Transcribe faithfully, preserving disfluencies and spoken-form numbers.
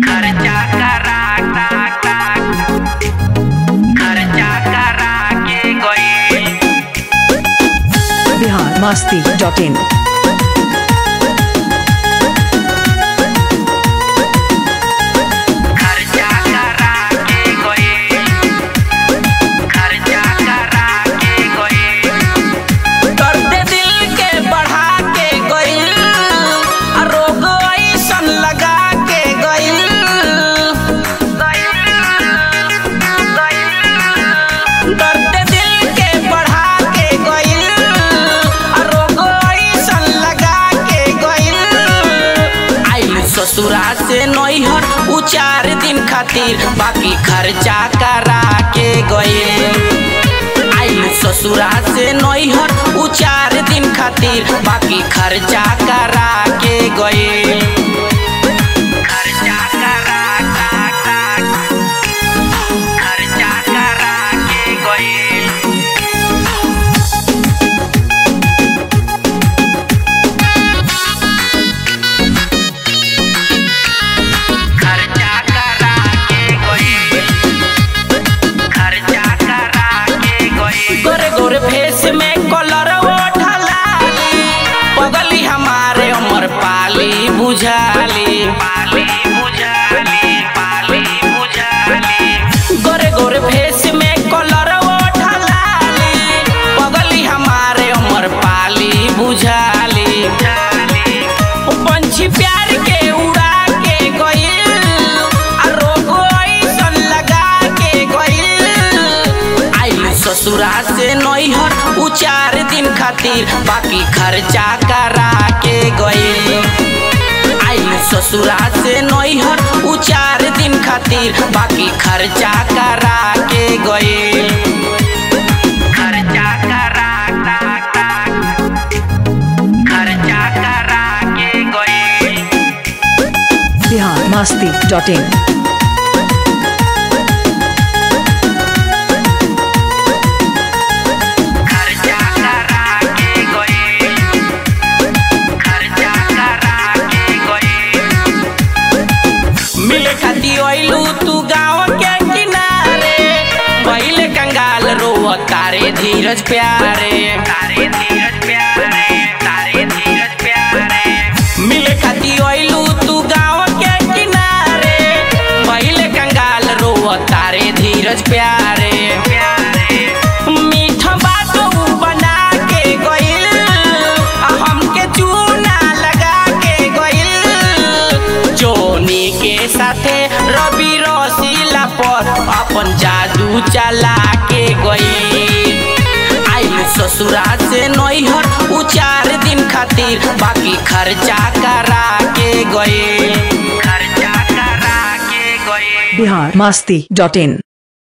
खर्चा करा खर्चा करा के गई। Bihar Masti dot in. ससुरा से नैहर उ चार दिन खातिर बाकी खर्चा करा के गइल। आइल ससुरा से नैहर उ चार दिन खातिर बाकी खर्चा करा के गइल। खर्चा करा खर्चा करा के गइल। गोरे फेस में कलर ओढ़लाली पगली हमारे उमर पाली बुझाली पाली बुझाली पाली बुझाली। गोरे गोरे फेस में कलर ओढ़लाली पगली हमारे उमर पाली बुझाली। पंछी प्यार के उड़ा के गइल रोग ऐसन लगा के गइल। आइल ससुरा से नैहर उ चार दिन खातिर बाकी खर्चा करा के गइल। आइल ससुरा से नैहर उ चार दिन खातिर बाकी खर्चा करा के गइल। खर्चा करा खर्चा करा के गइल। Bihar Masti dot in. तू गाँव के किनारे पहले कंगाल रो तारे धीरज प्यारे तारे धीरज प्यारे तारे धीरज प्यारे। मिले खाती ओइलू तू गाँव के किनारे पहले कंगाल रो तारे धीरज प्यारे प्यारे। मीठा बात बना के गइल हमके चूना लगा के गइल। जोनी के साथे रवि रसीला पर अपन जादू चला के गई। आइल ससुरा से नैहर उ चार दिन खातिर बाकी खर्चा करा के गई। खर्चा करा के गई। बिहार मस्ती डॉट इन।